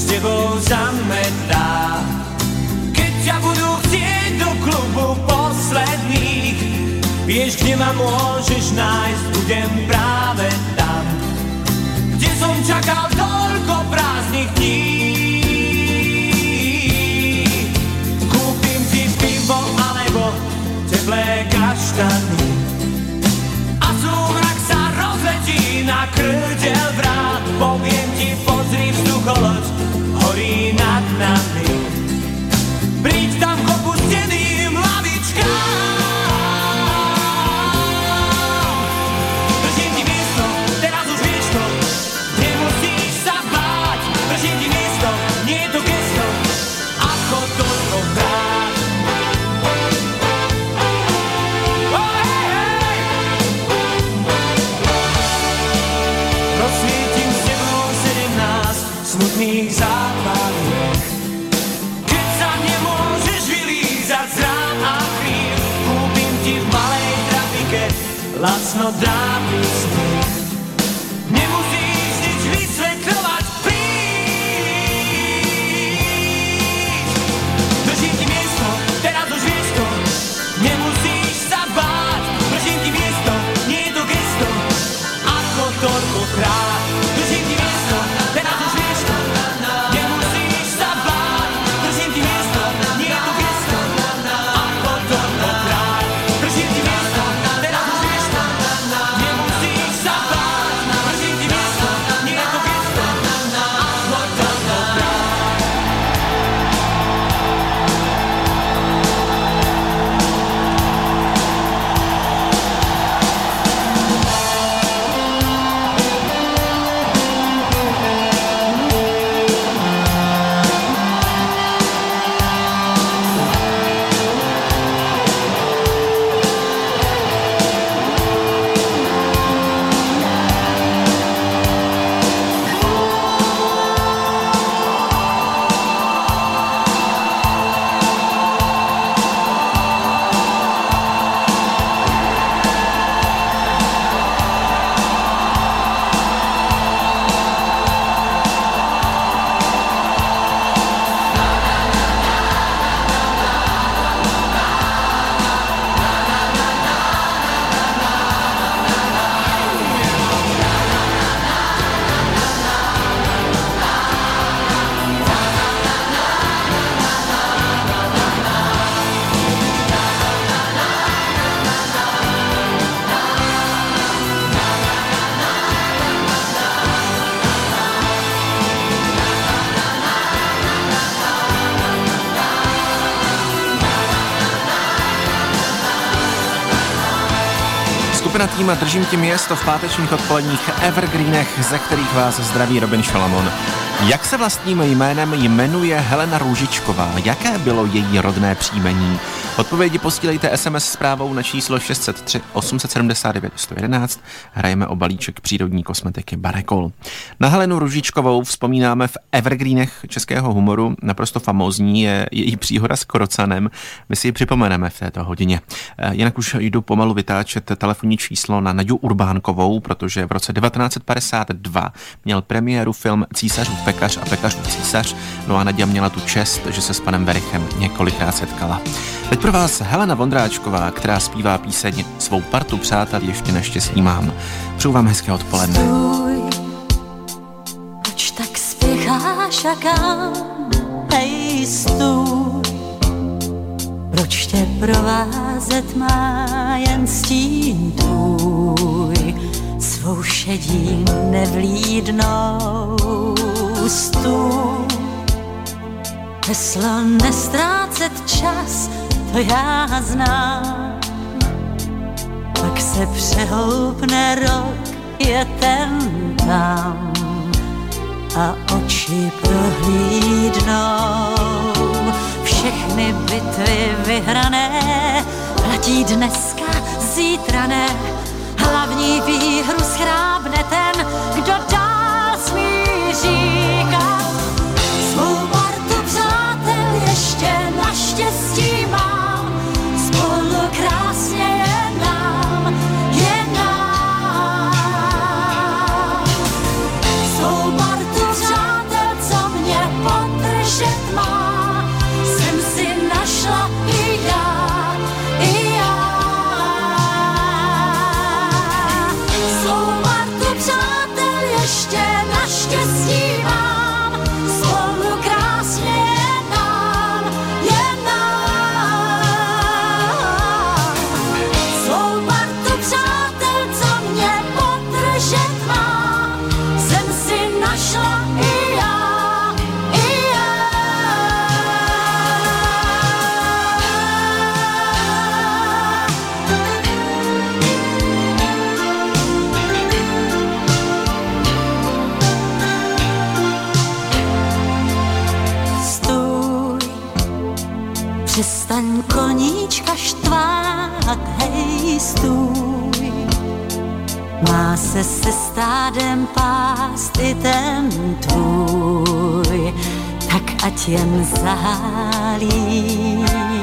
tebou zametá. Keď ťa budú chcieť do klubu posledných, vieš, kde ma môžeš nájsť, budem práve tam, kde som čakal toľko prázdnych dní. Kúpim ti pivo alebo teplé kaštany a súmrak sa rozletí na krdeľ vrát. Poviem ti, pozri, vzducholoď horí nad nami. Príď tam k opusteným lavičkám. Držím ti miesto, teraz už vieš to, nemusíš sa báť. Držím ti miesto, nie je to gesto, ako toľkokrát. Rozsvietim s tebou 17 smutných zápaliek. Keď sa nemôžeš vylízať z rán a chvíľ, kúpim ti v malej trafike lacno dávny smiech. Nemusíš nič vysvetľovať, príď. Držím ti miesto, teraz už vieš to, nemusíš sa báť. Držím ti miesto, nie je to gesto, ako toľkokrát. Držím ti miesto, teraz už vieš to, nemusíš sa báť. Držím ti miesto, nie je to gesto, ako toľkokrát. Držím ti miesto, teraz už vieš to, nemusíš sa báť. Držím ti miesto, nie je to gesto, ako toľkokrát. Skupina Týma Držím ti město v pátečních odpoledních Evergreenech, ze kterých vás zdraví Robin Šalamon. Jak se vlastním jménem jmenuje Helena Růžičková? Jaké bylo její rodné příjmení? Odpovědi posílejte SMS zprávou na číslo 603 879 111. Hrajeme o balíček přírodní kosmetiky Barekol. Na Helenu Růžičkovou vzpomínáme v Evergreenech českého humoru. Naprosto famózní je její příhoda s Krocanem. My si ji připomeneme v této hodině. Jinak už jdu pomalu vytáčet telefonní číslo na Naďu Urbánkovou, protože v roce 1952 měl premiéru film Císařův pekař a pekařův císař. No a Naďa měla tu čest, že se s panem Verichem několikrát setkala. Teď pro vás Helena Vondráčková, která zpívá píseň Svou partu přátel ještě neštěstí mám. Přeju vám hezké odpoledne. Stůj, proč tak spěcháš a kam? Hej, stůj, proč tě provázet má jen stín tvůj? Svou šedí nevlídnou. Stůj, heslo nestrácet čas, to já znám. Pak se přehoupne rok, je ten tam a oči prohlídnou. Všechny bitvy vyhrané platí dneska, zítra ne. Hlavní výhru schrábne ten, kdo dál smí říkat. Svou partu přátel ještě naštěstí mám, spolu krásně je nám, je nám. Svou partu přátel, co mě koníčka štvát, hej stůj. Má se stádem pást i ten tvůj, tak ať jen zahálí.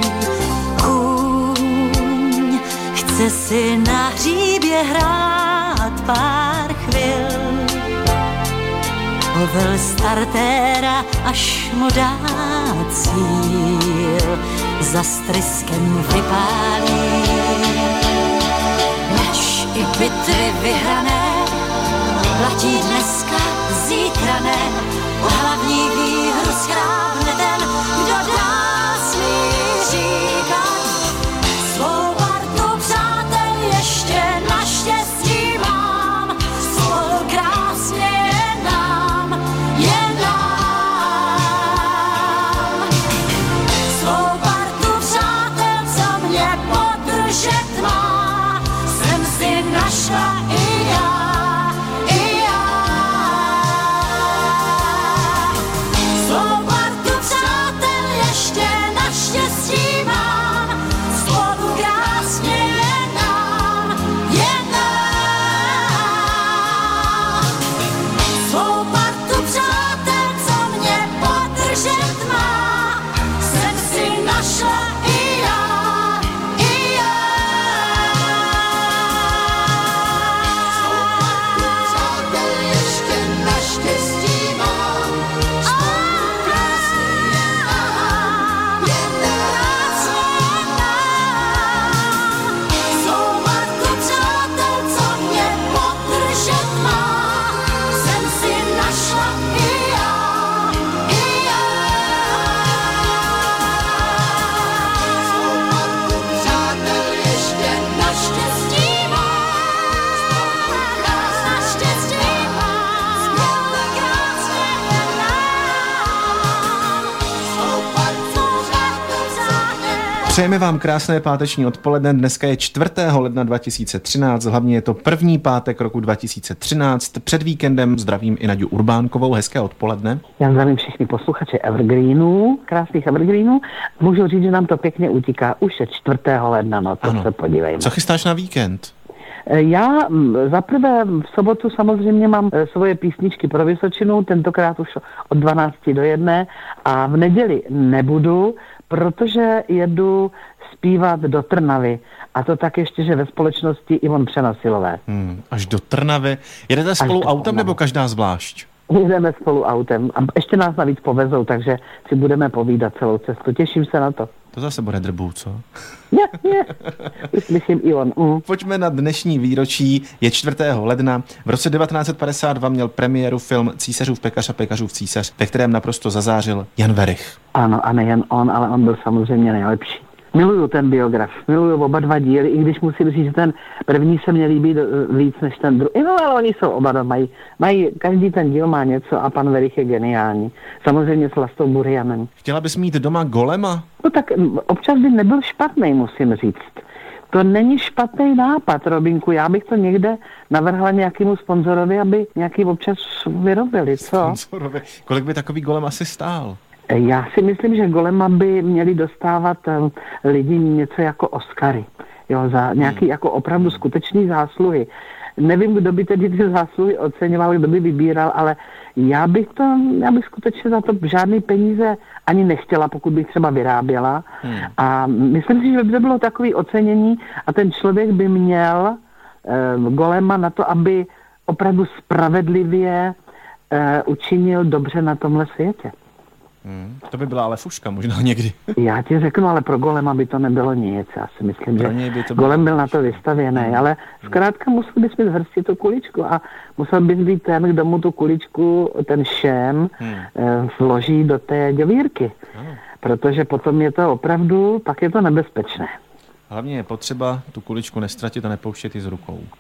Kůň chce si na hříbě hrát pár chvil, ovel startéra, až mu dá cíl, za stryskem vypálí. Meč i bitvy vyhrané, platí dneska, zítra ne, hlavní výhru schrábne ten, kdo dál smí říkat. Svou partu přátel ještě naštěstí mám, spolu krásně je nám. Svou partu přátel, co mě podržet má, jsem si našla i já. Svou partu přátel ještě naštěstí mám, spolu krásně je nám. Svou partu přátel, co mě podržet má, jsem si našla i já. Přejeme vám krásné páteční odpoledne. Dneska je 4. ledna 2013, hlavně je to první pátek roku 2013. Před víkendem zdravím i Naďu Urbánkovou. Hezké odpoledne. Já zdravím všechny posluchače Evergreenů, krásných Evergreenů. Můžu říct, že nám to pěkně utíká. Už je 4. ledna, no to se podívejme. Co chystáš na víkend? Já zaprvé v sobotu samozřejmě mám svoje písničky pro Vysočinu, tentokrát už od 12 do 1 a v neděli nebudu, protože jedu zpívat do Trnavy. A to tak ještě, že ve společnosti Ivon Přenosilové. Až do Trnavy. Jedete spolu autem nebo každá zvlášť? Jedeme spolu autem a ještě nás navíc povezou, takže si budeme povídat celou cestu. Těším se na to. To zase bude drbů, co? Ne. Už myslím Ivon. Pojďme na dnešní výročí. Je 4. ledna. V roce 1952 měl premiéru film Císařův pekař a pekařův císař, ve kterém naprosto zazářil Jan Werich. Ano, a nejen on, ale on byl samozřejmě nejlepší. Miluju ten biograf, miluju oba dva díly, i když musím říct, že ten první se mně líbí víc než ten druhý. No, ale oni jsou oba dva, mají, každý ten díl má něco a pan Werich je geniální. Samozřejmě s Vlastou Burianem. Chtěla bys mít doma golema? No tak občas by nebyl špatný, musím říct. To není špatný nápad, Robinku. Já bych to někde navrhla nějakému sponzorovi, aby nějaký občas vyrobili, co? Sponzorovi. Kolik by takový golem asi stál? Já si myslím, že golema by měli dostávat lidi něco jako Oscary. Jo, za nějaký jako opravdu skutečný zásluhy. Nevím, kdo by tedy ty zásluhy oceňoval, kdo by vybíral, ale já bych skutečně za to žádný peníze ani nechtěla, pokud bych třeba vyráběla. A myslím si, že by to bylo takové ocenění a ten člověk by měl golema na to, aby opravdu spravedlivě učinil dobře na tomhle světě. To by byla ale fuška možná někdy. Já ti řeknu, ale pro golema by to nebylo nic. Já si myslím, že golem byl na to vystavěný, ale zkrátka musel bys mít v hrsti tu kuličku a musel bys být ten, kdo mu tu kuličku, ten šém, vloží do té děvírky. Protože potom je to opravdu, pak je to nebezpečné. Hlavně je potřeba tu kuličku nestratit a nepouštět ji z rukou.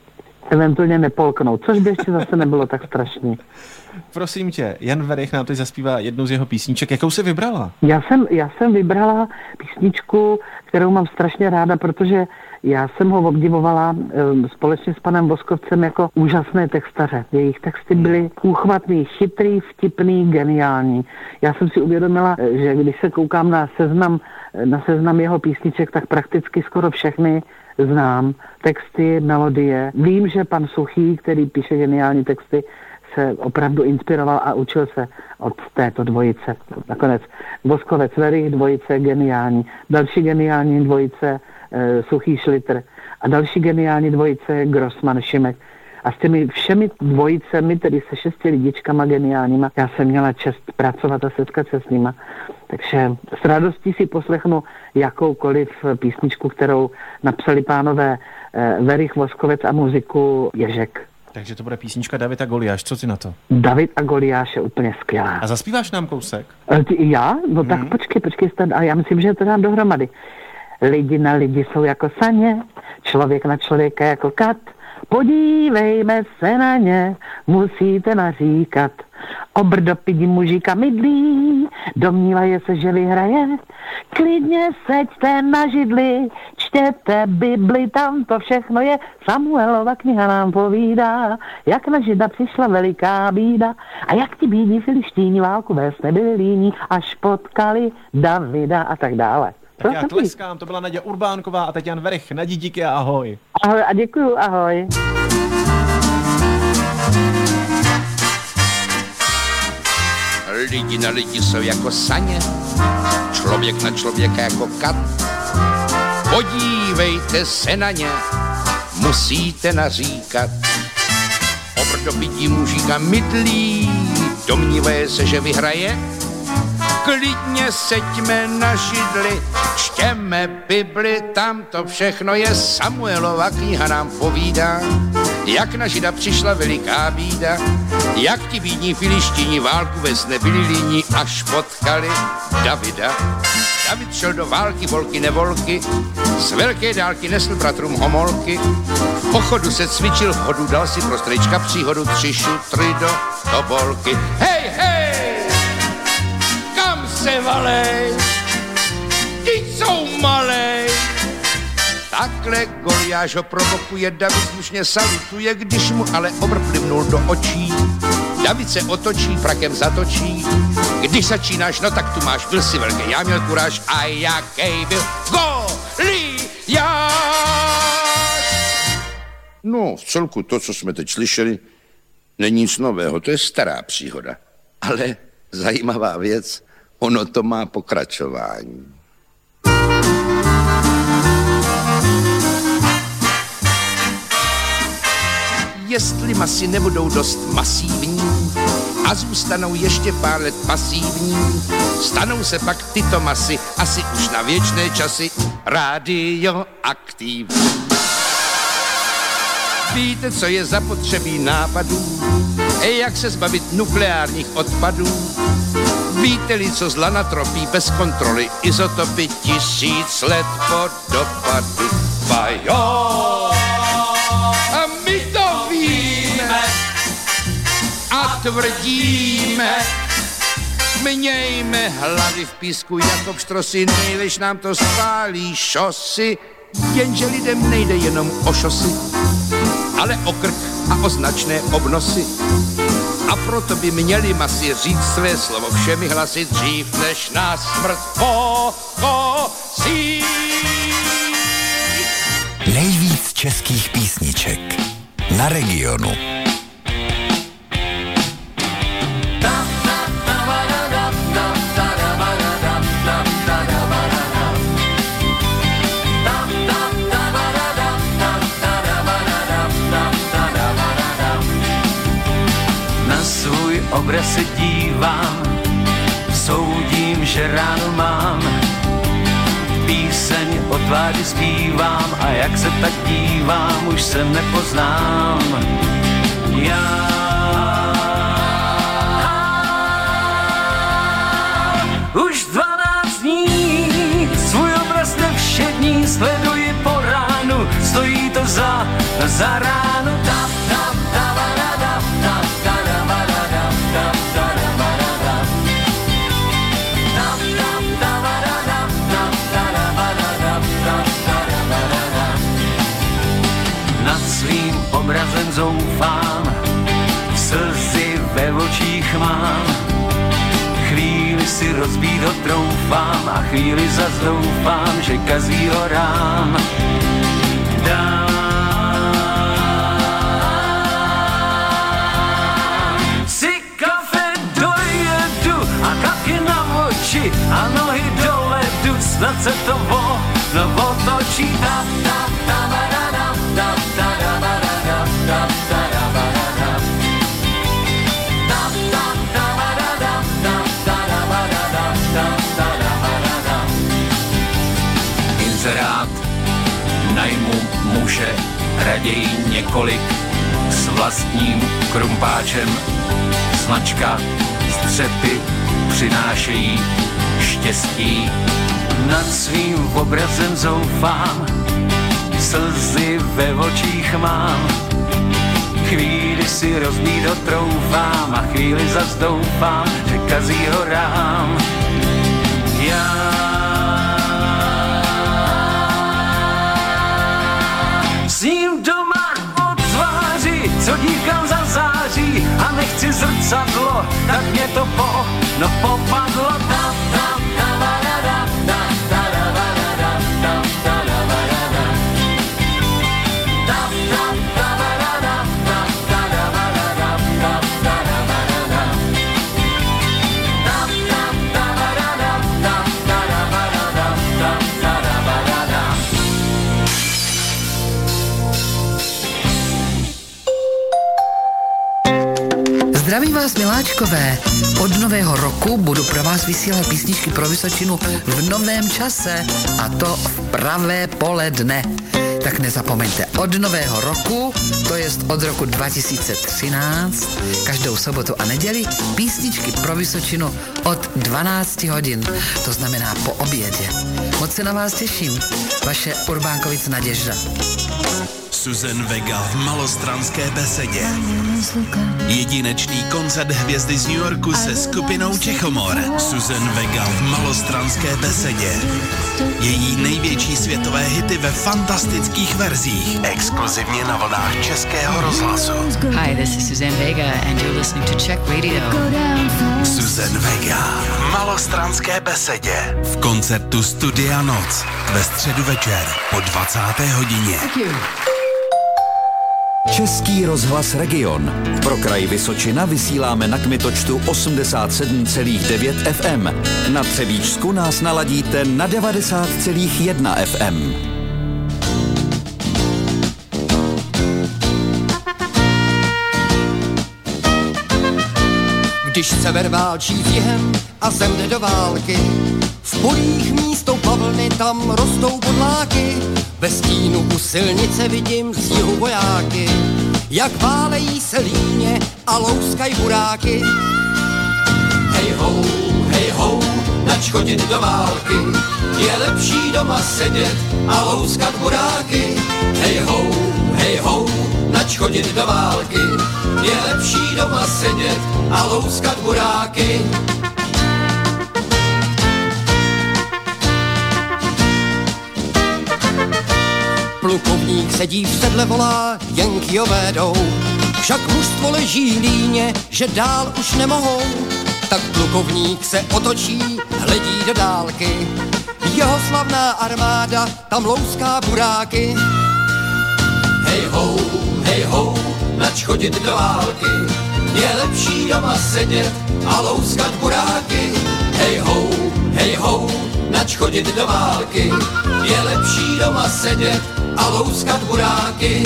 eventuálně nepolknout, což by ještě zase nebylo tak strašný. Prosím tě, Jan Werich nám teď zaspívá jednu z jeho písniček. Jakou jsi vybrala? Já jsem vybrala písničku, kterou mám strašně ráda, protože já jsem ho obdivovala společně s panem Voskovcem jako úžasné textaře. Jejich texty byly úchvatný, chytrý, vtipný, geniální. Já jsem si uvědomila, že když se koukám na seznam jeho písniček, tak prakticky skoro všechny znám. Texty, melodie. Vím, že pan Suchý, který píše geniální texty, se opravdu inspiroval a učil se od této dvojice. Nakonec Voskovec Werich, dvojice geniální. Další geniální dvojice Suchý Šlitr a další geniální dvojice Grossman Šimek. A s těmi všemi dvojicemi, tedy se 6 lidičkama geniálníma, já jsem měla čest pracovat a setkat se s nima. Takže s radostí si poslechnu jakoukoliv písničku, kterou napsali pánové Werich, Voskovec a muziku Ježek. Takže to bude písnička David a Goliáš. Co ty na to? David a Goliáš je úplně skvělá. A zaspíváš nám kousek? Já? No tak počkej, a já myslím, že to dám dohromady. Lidi na lidi jsou jako saně, člověk na člověka jako kat. Podívejme se na ně, musíte naříkat. Obrdopidi mužíka mydlí, domnívají se, že vyhraje. Klidně seďte na židli, čtěte Bibli, tam to všechno je. Samuelova kniha nám povídá, jak na Žida přišla veliká bída a jak ti bídní filištíni válku vést nebyli líní, až potkali Davida a tak dále. Tak já tleskám, to byla Naděja Urbánková a teď Jan Werich. Nadí, díky a ahoj. Ahoj a děkuju, ahoj. Lidi na lidi jsou jako saně, člověk na člověka jako kat. Podívejte se na ně, musíte naříkat. Obrdopití mužíka mydlí, domnívají se, že vyhraje. Klidně seďme na židli, čtěme Bibli, tam to všechno je. Samuelova kniha nám povídá, jak na Žida přišla veliká bída, jak ti bídní filištíni válku vést nebyli líní, až potkali Davida. David šel do války, volky nevolky, z velké dálky nesl bratrům homolky. V pochodu se cvičil, v hodu dal si pro strejčka příhodu 3 šutry do tobolky. Hej, hej! Se valej, ty jsou malej. Takhle Goliáš ho provokuje, David slušně salutuje, když mu ale obr plivnul do očí. David se otočí, prakem zatočí. Když začínáš, no tak tu máš, byl si velký, já měl kuráž a jaký byl Goliáš. No, v celku to, co jsme teď slyšeli, není nic nového, to je stará příhoda. Ale zajímavá věc, ono to má pokračování. Jestli masy nebudou dost masívní a zůstanou ještě pár let pasívní, stanou se pak tyto masy asi už na věčné časy radioaktivní. Víte, co je zapotřebí nápadů? Jak se zbavit nukleárních odpadů? Víte-li, co zla natropí bez kontroly izotopy 1000 let po dopadu? Bajo! A my to víme a tvrdíme. Mějme hlavy v písku jako pštrosy, nejlež nám to spálí šosy. Jenže lidem nejde jenom o šosy, ale o krk a o značné obnosy. A proto by měli masy říct své slovo všemi hlasy dřív, než nás smrt pokosí. Nejvíc českých písniček na Regionu. Obraz se dívám, soudím, že ráno mám, píseň o tváři zpívám a jak se tak dívám, už se nepoznám. Já už 12 dní svůj obraz nevšední sleduji po ránu, stojí to za ránu tam. očích mám. Chvíli si rozbít ho troufám a chvíli zas doufám, že kazí ho rám. Si kafe dojedu a kapky na oči a nohy do ledu, snad se to otočí. Inzerát, najmu muže, raději několik, s vlastním krumpáčem. Značka, střepy přinášejí štěstí. Nad svým obrazem zoufám, slzy ve očích mám. Chvíli si rozbít ho troufám a chvíli zas doufám, že kazí ho rám. Já s ním doma o tváři, co dívkám zazáří, a nechci zrcadlo, tak mě to popadlo. Zdravím vás, miláčkové. Od nového roku budu pro vás vysílat písničky pro Vysočinu v novém čase, a to v pravé poledne. Tak nezapomeňte, od nového roku, to jest od roku 2013, každou sobotu a neděli písničky pro Vysočinu od 12 hodin, to znamená po obědě. Moc se na vás těším. Vaše Urbánkovic Naděžda. Susan Vega v Malostranské besedě. Jedinečný koncert hvězdy z New Yorku se skupinou Čechomor. Susan Vega v Malostranské besedě. Její největší světové hity ve fantastických verzích. Exkluzivně na vlnách Českého rozhlasu. Hi, this is Susan Vega and you're listening to Czech Radio. Susan Vega v Malostranské besedě. V koncertu Studia Noc ve středu večer po 20. hodině. Český rozhlas Region. Pro kraj Vysočina vysíláme na kmitočtu 87,9 FM. Na Třebíčsku nás naladíte na 90,1 FM. Když sever válčí s jihem a zem jde do války, v polích místo pavlny tam rostou bodláky. Ve stínu u silnice vidím z jihu vojáky, jak válejí se líně a louskaj buráky. Hej ho, nač chodit do války, je lepší doma sedět a louskat buráky. Hej ho, nač chodit do války, je lepší doma sedět a louskat buráky. Plukovník sedí v sedle, volá, Jenkyové jdou. Však mužstvo leží líně, že dál už nemohou. Tak plukovník se otočí, hledí do dálky. Jeho slavná armáda tam louská buráky. Hej ho, nač chodit do války, je lepší doma sedět a louskat buráky. Hej ho, nač chodit do války, je lepší doma sedět a louskat buráky.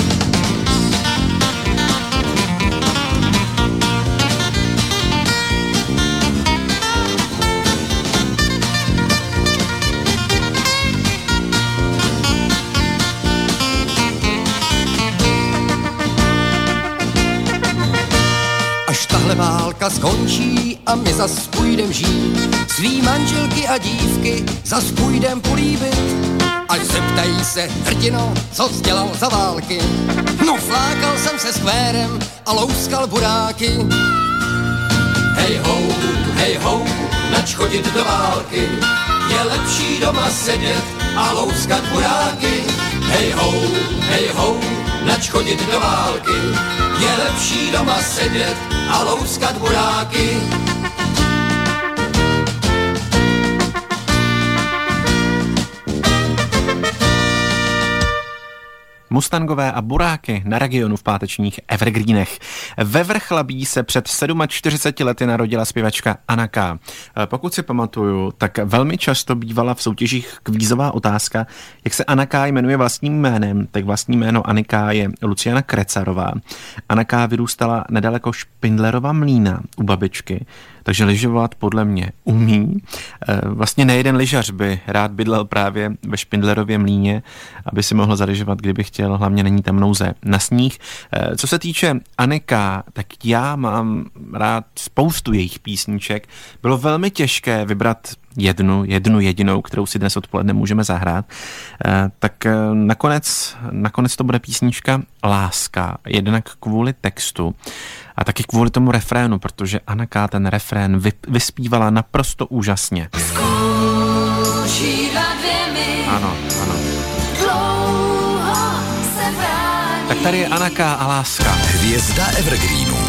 Až tahle válka skončí a my zas půjdem žít, svý manželky a dívky zas půjdem políbit. Až se ptají se, hrdino, co jsi dělal za války? No flákal jsem se skvérem a louskal buráky. Hej ho, nač chodit do války, je lepší doma sedět a louskat buráky. Hej ho, nač chodit do války, je lepší doma sedět a louskat buráky. Mustangové a buráky na Regionu v pátečních Evergreenech. Ve Vrchlabí se před 47 lety narodila zpěvačka Anna K. Pokud si pamatuju, tak velmi často bývala v soutěžích kvízová otázka, jak se Anna K. jmenuje vlastním jménem, tak vlastní jméno Anny K. je Luciana Krecarová. Anna K. vyrůstala nedaleko Špindlerova mlýna u babičky, takže lyžovat podle mě umí. Vlastně nejeden lyžař by rád bydlel právě ve Špindlerově mlýně, aby si mohl zalyžovat, kdyby chtěl, hlavně není tam nouze na sníh. Co se týče Anny K., tak já mám rád spoustu jejich písniček. Bylo velmi těžké vybrat jednu jedinou, kterou si dnes odpoledne můžeme zahrát. Tak nakonec to bude písnička Láska, jednak kvůli textu a taky kvůli tomu refrénu, protože Anna K. ten refrén vyspívala naprosto úžasně. Ano. Tak tady je Anna K. a Láska. Hvězda Evergreenů.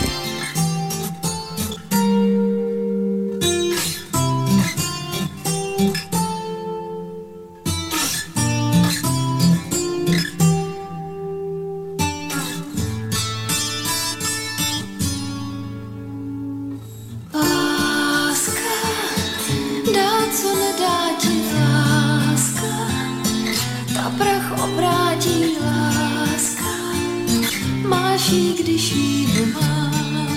Když jí nemáš.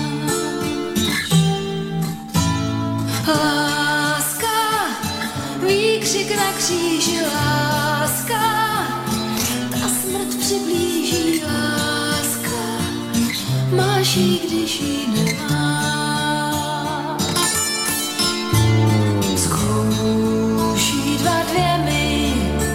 Láska, výkřik na kříži, láska, ta smrt přiblíží, láska, máš jí, když jí nemáš. Zkouší dva dvěmi,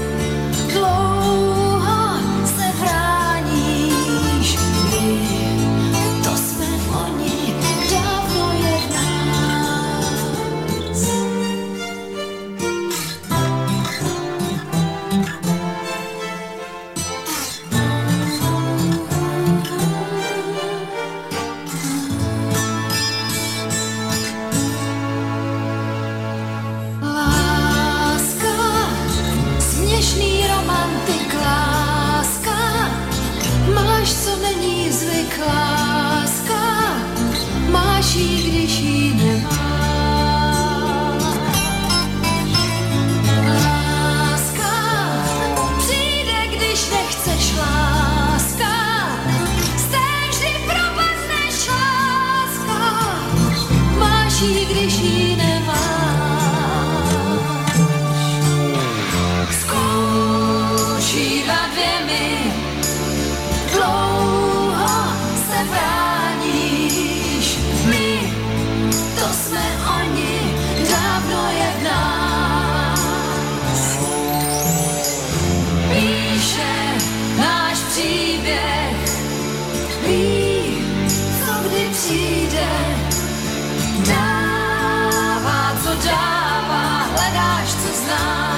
dlouho se bráníš. To jsme oni, dávno je v nás. Láska, směšný romantik, láska, máš, co není zvyk, láska, máš jí, když jí nemáš. Láska, přijde, když nechceš, láska, z té vždy propadneš, láska, máš jí, když jí nemáš. Zkouší dva dvěmi, dlouho se bráníš, my, to jsme oni, dávno je v nás. Píše náš příběh, ví, co kdy přijde, dává, co dává, hledáš, co znáš.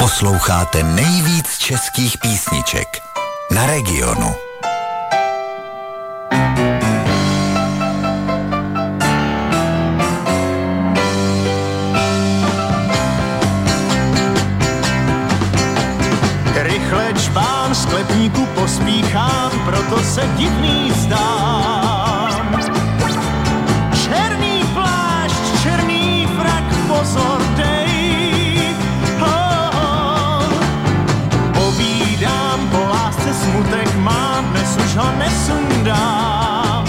Posloucháte nejvíc českých písniček na Regionu. Rychle čbám, sklepníku pospíchám, proto se divný zdám. Černý plášť, černý frak, pozor dej. Povídám, po lásce smutek mám, dnes už ho nesundám.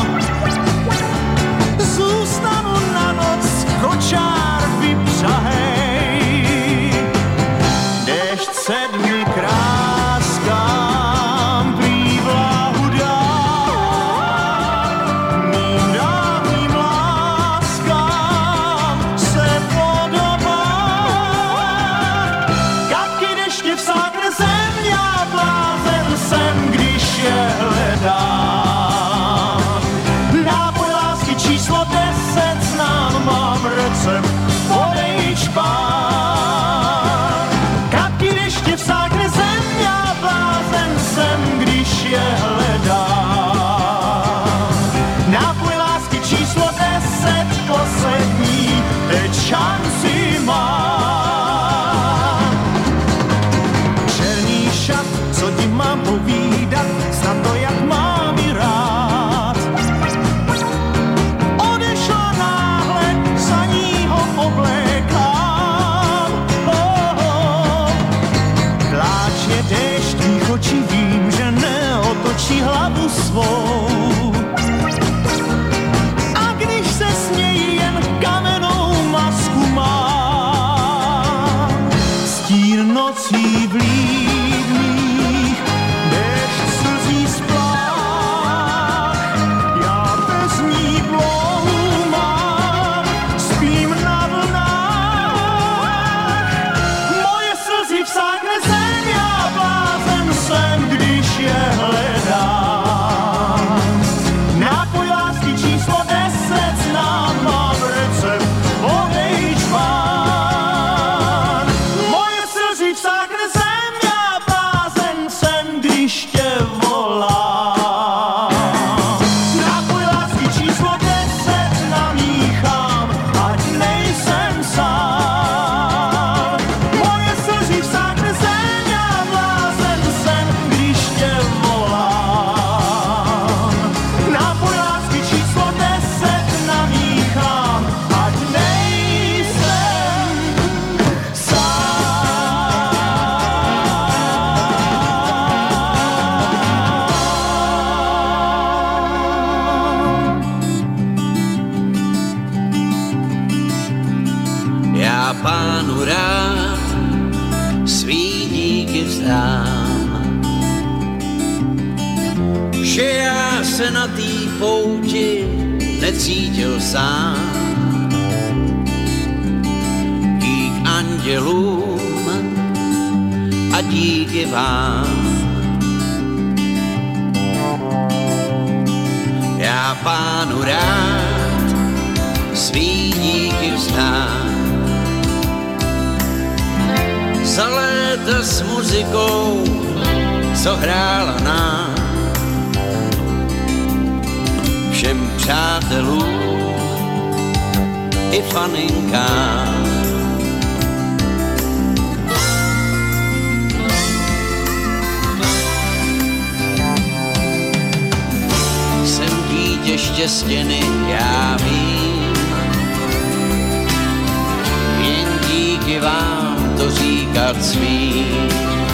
Zůstanu na noc, kočár vypřahej. Déšť sedmi kráskám prý vláhu dám. Mým dávným láskám se podobá. Kapky deště vsákne zem, já blázen jsem, když je hledám. Nápoj lásky číslo 10 znám, mám recept, podej čpán. Kapky deště vsákne zem, já blázen jsem, když je hledám. Nápoj lásky číslo 10, poslední, teď šanci mám. Černý šat, co ti mám povídat, snad to jak mám i rád. Odešla náhle, za ní ho oblékám. Pláče déšť tvých očí, vím, že neotočí hlavu svou. A když se smějí, jen kamennou masku má. Stín nocí vlídných, déšť slzí splách. Já bez ní bloumám, spím na vlnách. Moje slzy vsákne zem, já blázen jsem, když je hledám. Nápoj lásky číslo 10 znám, mám recept, podej čván. Moje slzy vsákne zem, já blázen jsem, když tě volám. Nápoj lásky číslo 10 namíchám, ať nejsem sám. Moje slzy vsákne zem, já blázen jsem, když tě volám. Nápoj lásky číslo 10 namíchám, ať nejsem Já pánu rád svý díky vzdám, že já se na tý pouti necítil sám. Dík andělům a díky vám. Já pánu rád svý díky vzdám. Za léta s muzikou, co hrála nám, všem přátelům i faninkám. Jsem dítě štěstěny, já vím, jen díky vám to říkat smím.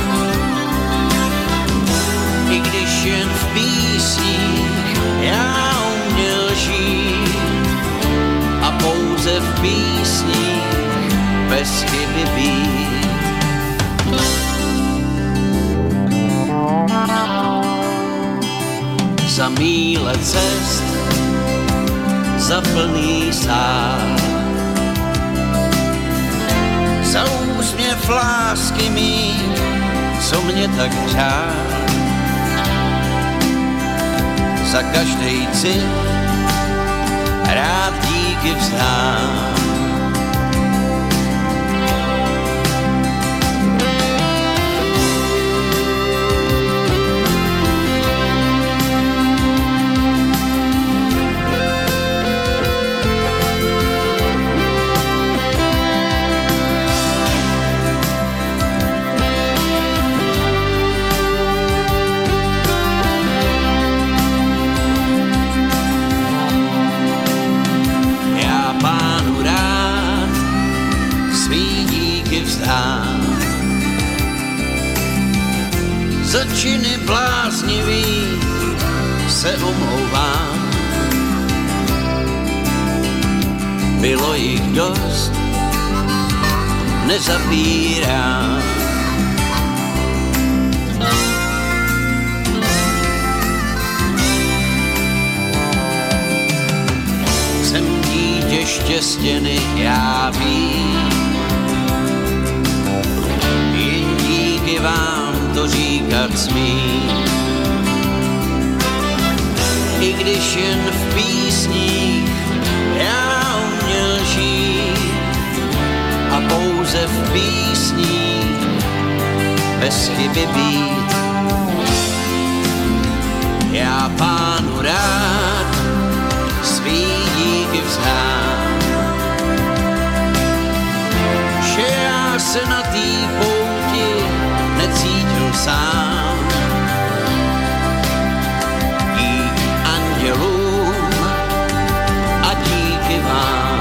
I když jen v písních já uměl žít a pouze v písních bez chyby být. Za míle cest, za plný sál, za úsměv lásky mý, co mě tak hřál. Za každej cit rád díky vzdám. za činy bláznivý se omlouvám. Bylo jich dost, nezapírám. Jsem dítě štěstěny, já vím, jen díky vám to říkat smím. I když jen v písních já uměl žít a pouze v písních bez chyby být. Já Pánu rád svý díky vzdám, že já se na tý pouti necítil sám. Díky andělům a díky vám.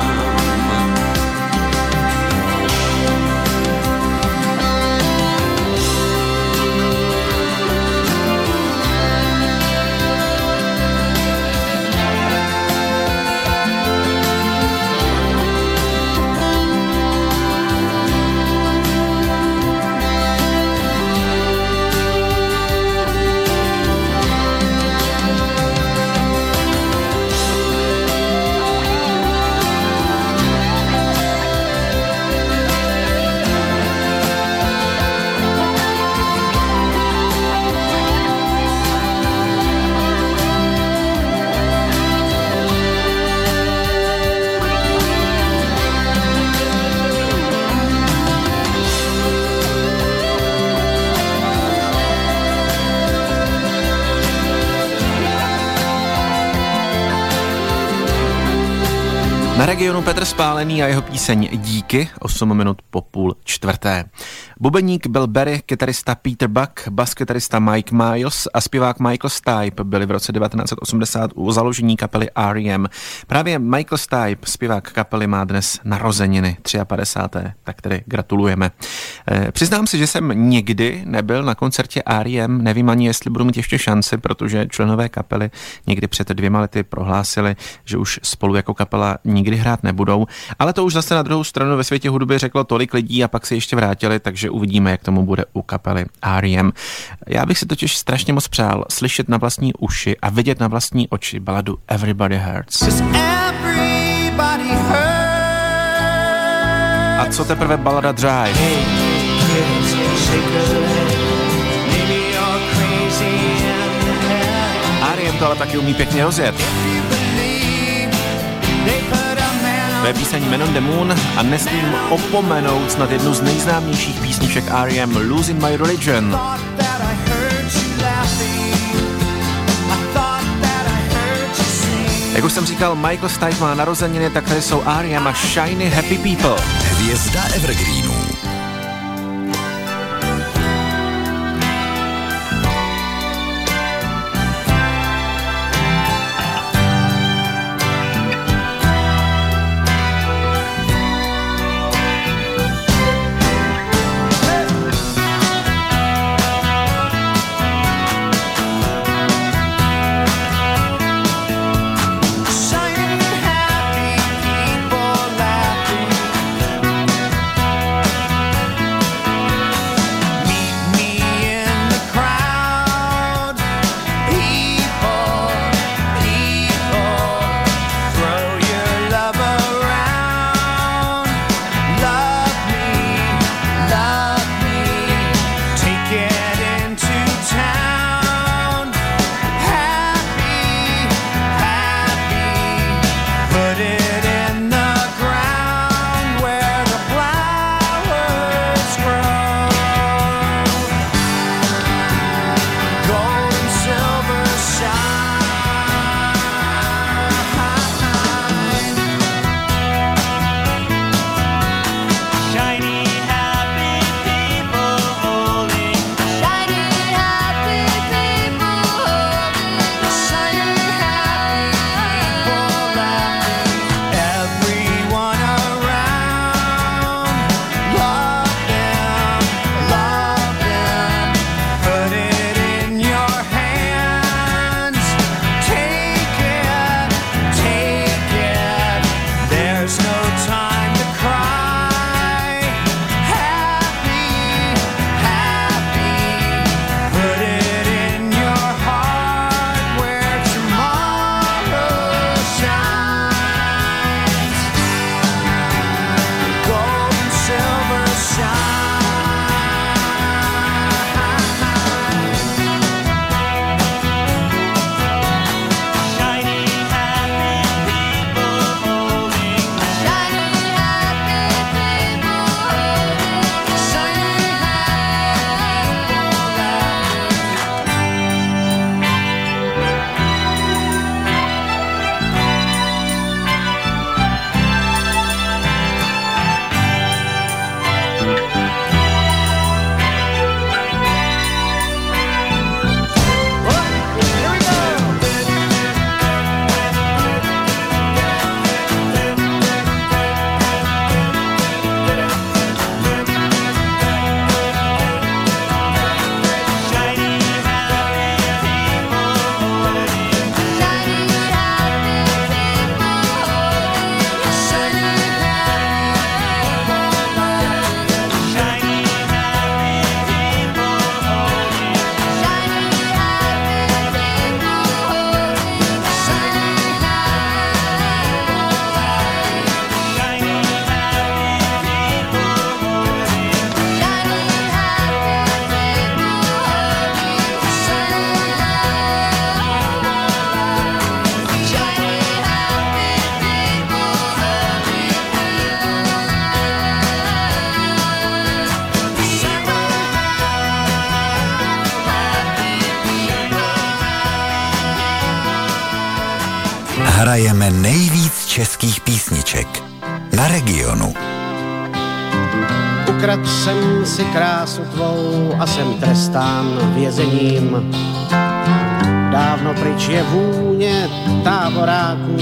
Na Regionu Petr Spálený a jeho píseň Díky, 8 minut po 3:30. Bubeník byl Barry, kytarista Peter Buck, baskytarista Mike Miles a zpěvák Michael Stipe byli v roce 1980 u založení kapely R.E.M. Právě Michael Stipe, zpěvák kapely, má dnes narozeniny 53. Tak tedy gratulujeme. Přiznám si, že jsem nikdy nebyl na koncertě R.E.M. Nevím ani, jestli budu mít ještě šanci, protože členové kapely někdy před 2 lety prohlásili, že už spolu jako kapela nikdy hrát nebudou, ale to už zase na druhou stranu ve světě hudby řeklo tolik lidí a pak se ještě vrátili, takže uvidíme, jak tomu bude u kapely R.E.M. Já bych si totiž strašně moc přál slyšet na vlastní uši a vidět na vlastní oči baladu Everybody Hurts. A co teprve balada Drive? R.E.M. to ale taky umí pěkně rozjet. To je píseň Man on the Moon a nesmím opomenout snad jednu z nejznámějších písniček R.E.M. Losing My Religion. Jak už jsem říkal, Michael Stipe má narozeniny, tak tady jsou R.E.M. a Shiny Happy People. Hvězda Evergreenů. Hrajeme nejvíc českých písniček na Regionu. Ukradl jsem si krásu tvou a jsem trestán vězením. Dávno pryč je vůně táboráků.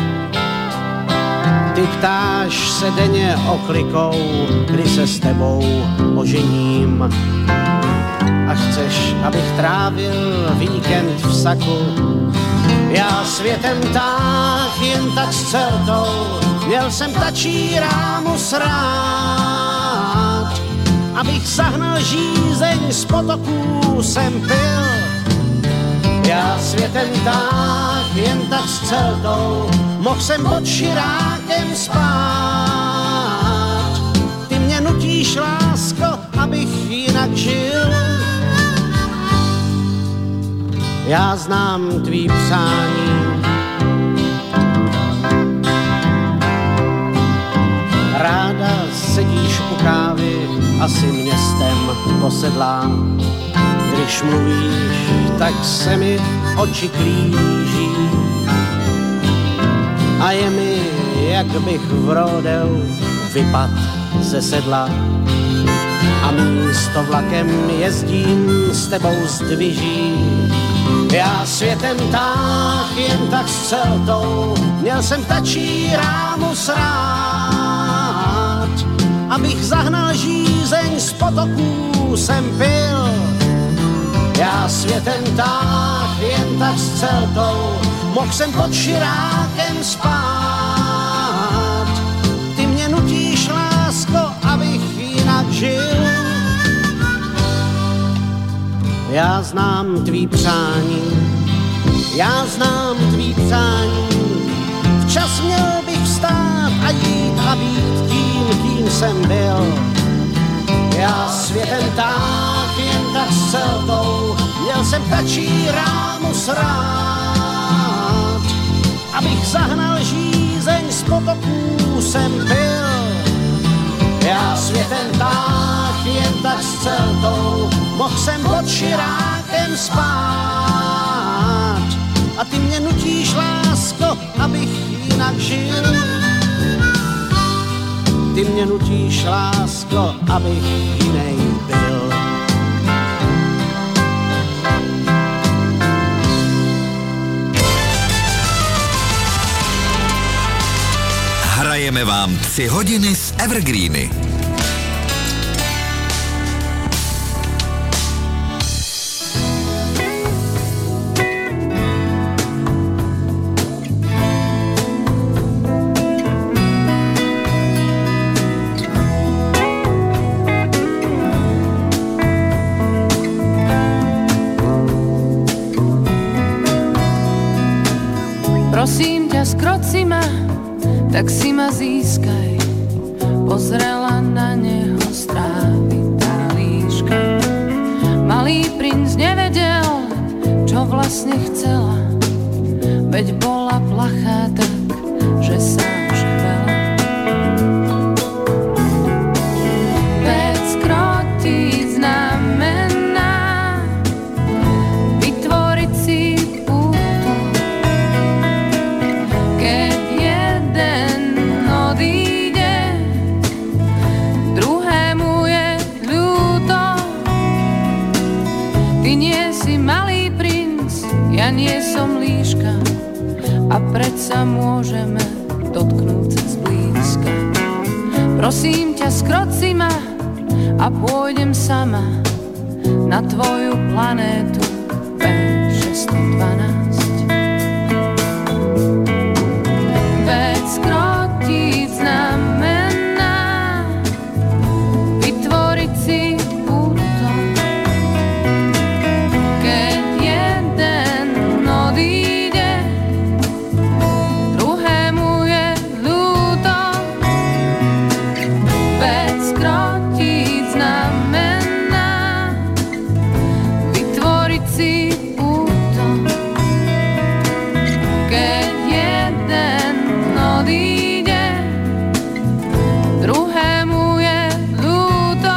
Ty ptáš se denně oklikou, kdy se s tebou ožením. A chceš, abych trávil víkend v saku. Já světem táh jen tak s celtou, měl jsem tačí rámus rád. Abych zahnal žízeň z potoků jsem pil. Já světem táh jen tak s celtou, mohl jsem pod širákem spát. Ty mě nutíš, lásko, abych jinak žil. Já znám tvý přání, ráda sedíš u kávy, asi městem posedlá. Když mluvíš, tak se mi oči klíží a je mi, jak bych v rodeu vypad ze sedla. A místo vlakem jezdím s tebou zdviží. Já světem táh jen tak s celtou, měl jsem tačí rámus rád. Abych zahnal žízeň z potoků jsem pil. Já světem táh jen tak s celtou, mohl jsem pod širákem spát. Ty mě nutíš, lásko, abych jinak žil. Já znám tvý přání, já znám tvý přání. Včas měl bych vstát a jít a být tím, kým jsem byl. Já světem táh jen tak s celtou, měl jsem tačí rámus rád. Abych zahnal žízeň z potoků jsem pil. Já světem táh jen tak s celtou, mohl jsem pod širákem spát. A ty mě nutíš, lásko, abych jinak žil. Ty mě nutíš, lásko, abych jinej byl. Hrajeme vám 3 hodiny z Evergreeny. Prosím ťa, skroci ma, tak si ma získaj. Pozrela na neho stráviť tá líška. Malý princ nevedel, čo vlastne chcela, veď bola plachá tak, že sa už chvela. Veď skrotiť znamená vytvoriť si púto. Keď jeden odíde, druhému je ľúto. Ty nie si malý princ, ja nie som líška, a predsa môžeme dotknúť sa zblízka. Prosím ťa, skroci ma a pôjdem sama na tvoju planétu P612. Veď skrotiť znamená vytvoriť si púto. Keď jeden odíde, druhému je ľúto. Veď skrotiť znamená vytvoriť si púto. Keď jeden odíde, druhému je ľúto.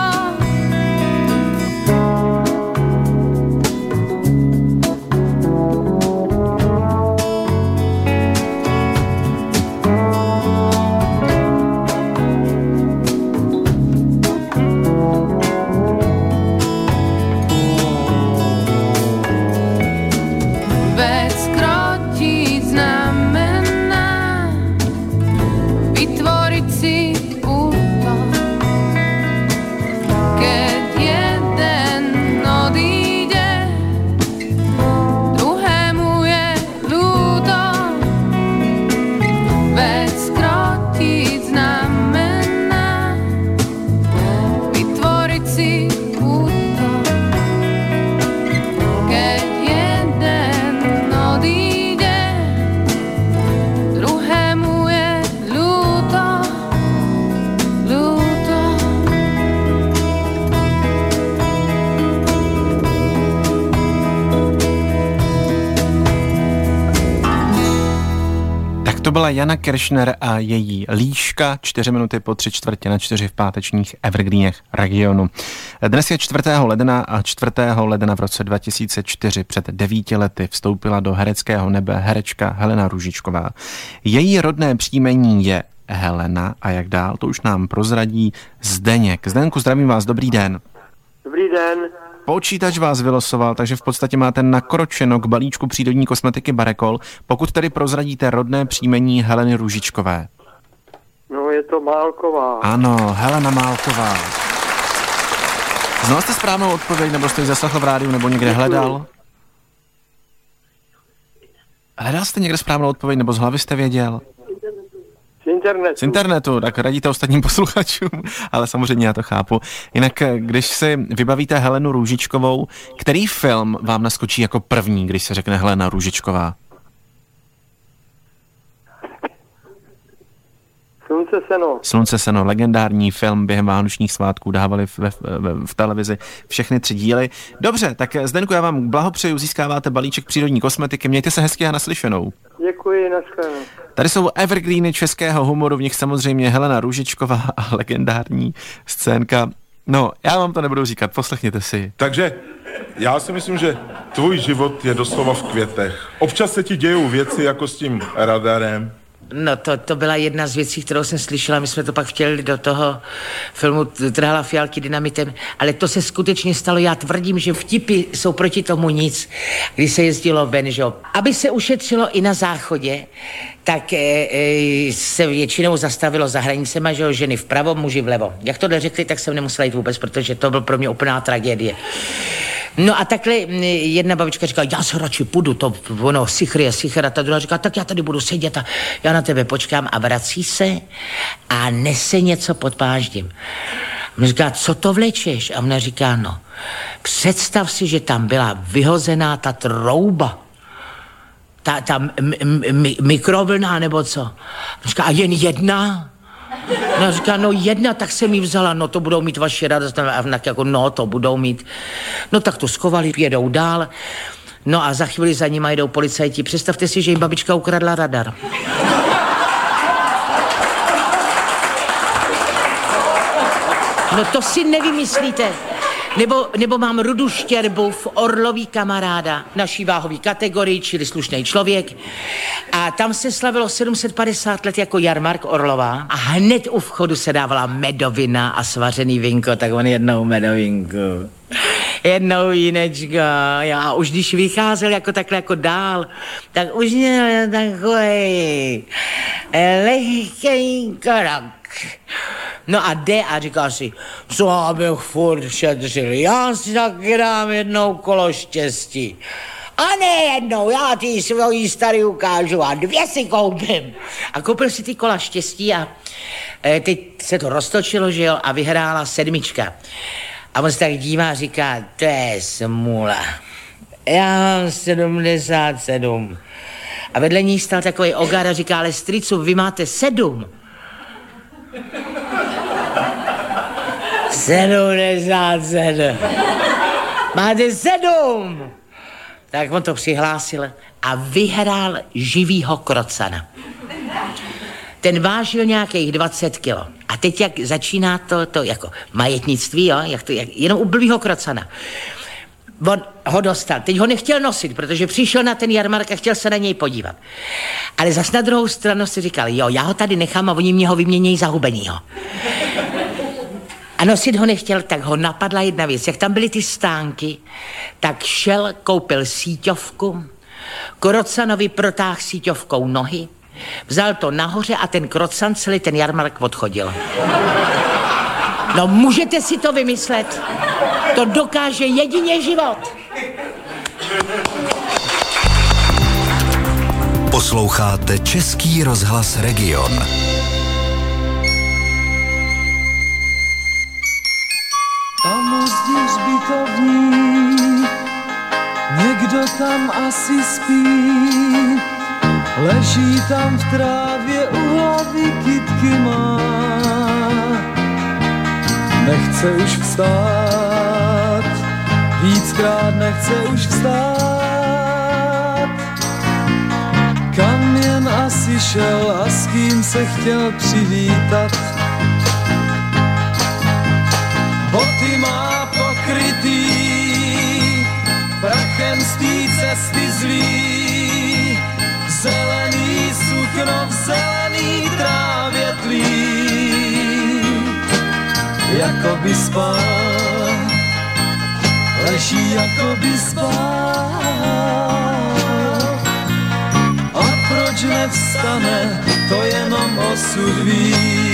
To byla Jana Kiršner a její Líška, 4 minuty po 3:45 v pátečních Evergreenech regionu. Dnes je 4. ledna a 4. ledna v roce 2004 před 9 lety vstoupila do hereckého nebe herečka Helena Růžičková. Její rodné příjmení je Helena a jak dál, to už nám prozradí Zdeněk. Zdenku, zdravím vás, dobrý den. Dobrý den. Počítač vás vylosoval, takže v podstatě máte nakročeno k balíčku přírodní kosmetiky Barekol, pokud tedy prozradíte rodné příjmení Heleny Růžičkové. No, je to Málková. Ano, Helena Málková. Znal jste správnou odpověď, nebo jste ji zaslechl v rádiu, nebo někde hledal? Hledal jste někde správnou odpověď, nebo z hlavy jste věděl? Z internetu, tak radíte ostatním posluchačům, ale samozřejmě já to chápu. Jinak, když si vybavíte Helenu Růžičkovou, který film vám naskočí jako první, když se řekne Helena Růžičková? Slunce seno. Slunce seno, legendární film, během vánočních svátků dávali v televizi všechny 3 díly. Dobře, tak Zdenku, já vám blahopřeju, získáváte balíček přírodní kosmetiky, mějte se hezky a naslyšenou. Děkuji, nashledanou. Tady jsou evergreeny českého humoru, v nich samozřejmě Helena Růžičková a legendární scénka. No, já vám to nebudu říkat, poslechněte si. Takže já si myslím, že tvůj život je doslova v květech. Občas se ti dějou věci jako s tím radarem. No to byla jedna z věcí, kterou jsem slyšela, my jsme to pak vtělili do toho filmu Trhala fialky dynamitem, ale to se skutečně stalo, já tvrdím, že vtipy jsou proti tomu nic, když se jezdilo ven, že? Aby se ušetřilo i na záchodě, tak se většinou zastavilo za hranicema, že ženy vpravo, muži vlevo. Jak tohle řekli, tak jsem nemusela jít vůbec, protože to byl pro mě úplná tragédie. No a takhle jedna babička říká, já se radši půjdu, to ono sichr, a ta druhá říká, tak já tady budu sedět a já na tebe počkám a vrací se a nese něco pod páždím. Mně říká, co to vlečeš? A mne říká, no, představ si, že tam byla vyhozená ta trouba. Ta mikrovlná nebo co? Říká, a jen jedna? No říká, no jedna, tak jsem jí vzala, no to budou mít vaši radost, a jako no to budou mít. No tak to schovali, jedou dál, no a za chvíli za nima jdou policajti. Představte si, že jim babička ukradla radar. No to si nevymyslíte. Nebo mám Rudu Štěrbu v Orlový kamaráda, naší váhový kategorii, čili slušný člověk. A tam se slavilo 750 let jako jarmark Orlová a hned u vchodu se dávala medovina a svařený vinko, tak on jednou medovinku, jednou jinečka. Já už když vycházel jako takhle jako dál, tak už měl takovej lehkej krok. No a jde a říká si, co abych furt šetřil, já si taky dám jednou kolo štěstí. A ne jednou, já ty svojí starý ukážu a 2 si koupím. A koupil si ty kola štěstí a teď se to roztočilo, že jo, a vyhrála 7. A on se tak dívá a říká, to je smůla. Já mám 77. A vedle ní stál takový ogar a říká, ale stricu, vy máte 7. 77. Máte 7. Tak on to přihlásil a vyhrál živýho krocana. Ten vážil nějakých 20 kilo. A teď jak začíná to jako majetnictví, jo? Jenom u blbýho krocana. On ho dostal. Teď ho nechtěl nosit, protože přišel na ten jarmark a chtěl se na něj podívat. Ale zas na druhou stranu si říkal, jo, já ho tady nechám a oni mě ho vyměnějí za hubenýho. A nosit ho nechtěl, tak ho napadla jedna věc. Jak tam byly ty stánky, tak šel, koupil síťovku, krocanovi protáhl síťovkou nohy, vzal to nahoře a ten krocan celý ten jarmark odchodil. No můžete si to vymyslet? To dokáže jedině život. Posloucháte Český rozhlas Region. Tam uzdí hřbitovní, někdo tam asi spí, leží tam v trávě, u hlavy kytky má. Nechce už vstát, víckrát nechce už vstát, kam jen asi přišel a s kým se chtěl přivítat. Boty má pokrytý prachem z té cesty zlý, zelený sukno v zelený trávě tlí. Jakoby spal, leží jakoby spal. A proč nevstane, to jenom osud ví.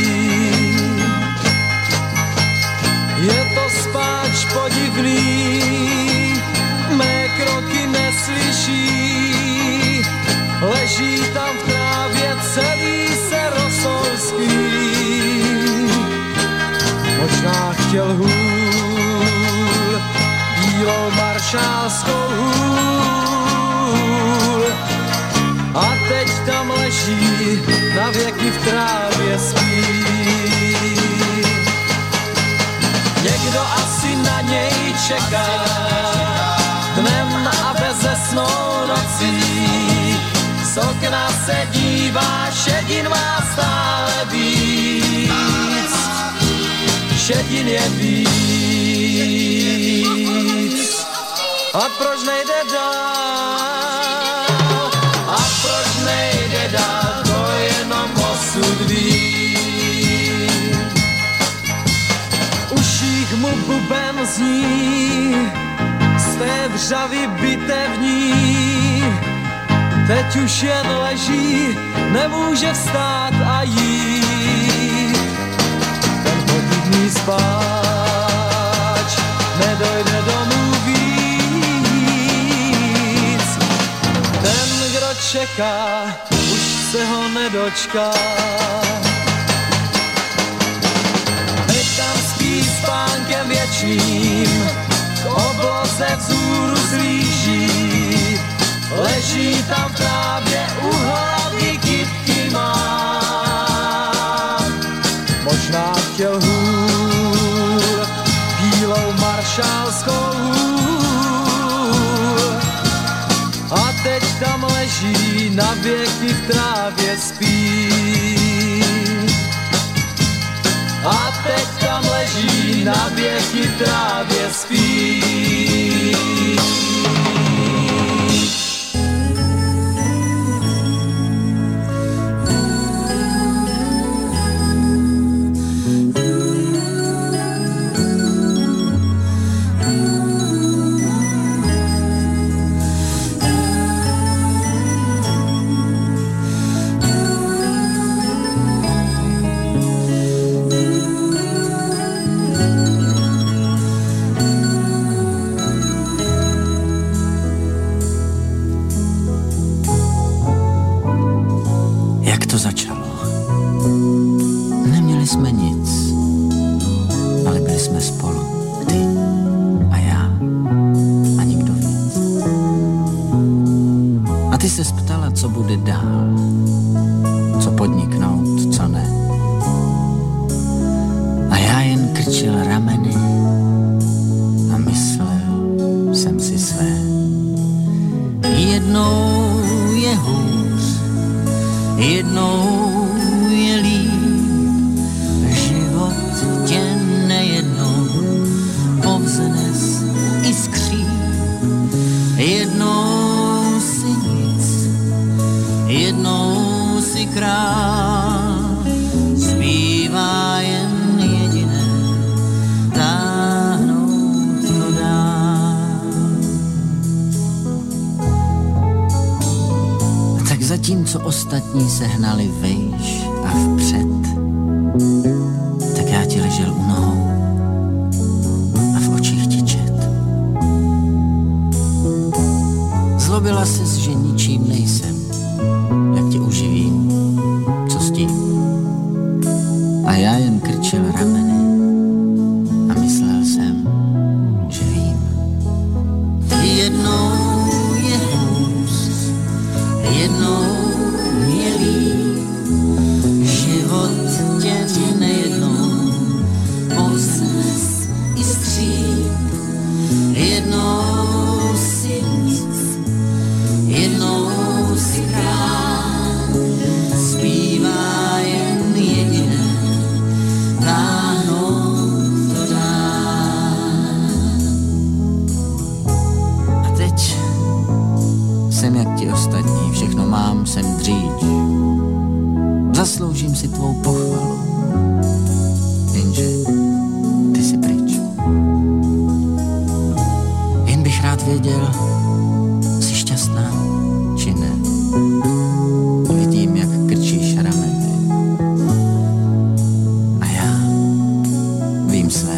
Je to spáč podivný, mé kroky neslyší, leží tam v trávě celý se rosolský. Možná chtěl hůl, bílou maršálskou hůl, a teď tam leží, na věky v trávě spí. Někdo asi na něj čeká, dnem a bezesnou nocí. Z okna se dívá, šedin má stále víc. Šedin je víc. A proč nejde dál? A proč nejde dál? To jenom osud ví. Mu buben zní z té vřavy bitevní. Teď už jen leží, nemůže vstát a jít. Ten podivný spáč nedojde domů víc. Ten, kdo čeká, už se ho nedočká. Spánkem věčným k obloze vzhůru zlíží. Leží tam v trávě, u hlavy kytky má. Možná chtěl hůl, bílou maršálskou hůl, a teď tam leží, na věky v trávě spí. A teď tam leží, na věky v trávě spí. Zatímco ostatní se hnali vejš a vpřed, tak já ti ležel u nohou a v očích ti čet. Zlobila ses, že ničím nejsem, jak tě uživím, co s tím. A já jen krčil rameny a myslel jsem, že vím. Jednou je hůř, jednou je líp, život tě nejednou povznes i stříp. Jednou si nic, jednou Jsem jak ti ostatní, všechno mám, jsem dříč. Zasloužím si tvou pochvalu, jenže ty jsi pryč. Jen bych rád věděl, jsi šťastná, či ne. Vidím, jak krčíš rameny. A já vím své.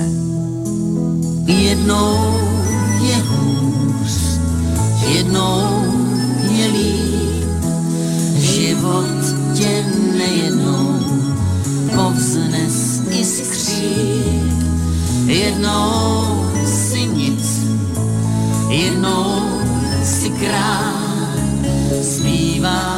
Jednou je hůř, jednou je líp. Život tě nejednou povznes i skříp. Jednou si nic, jednou si král, zpívá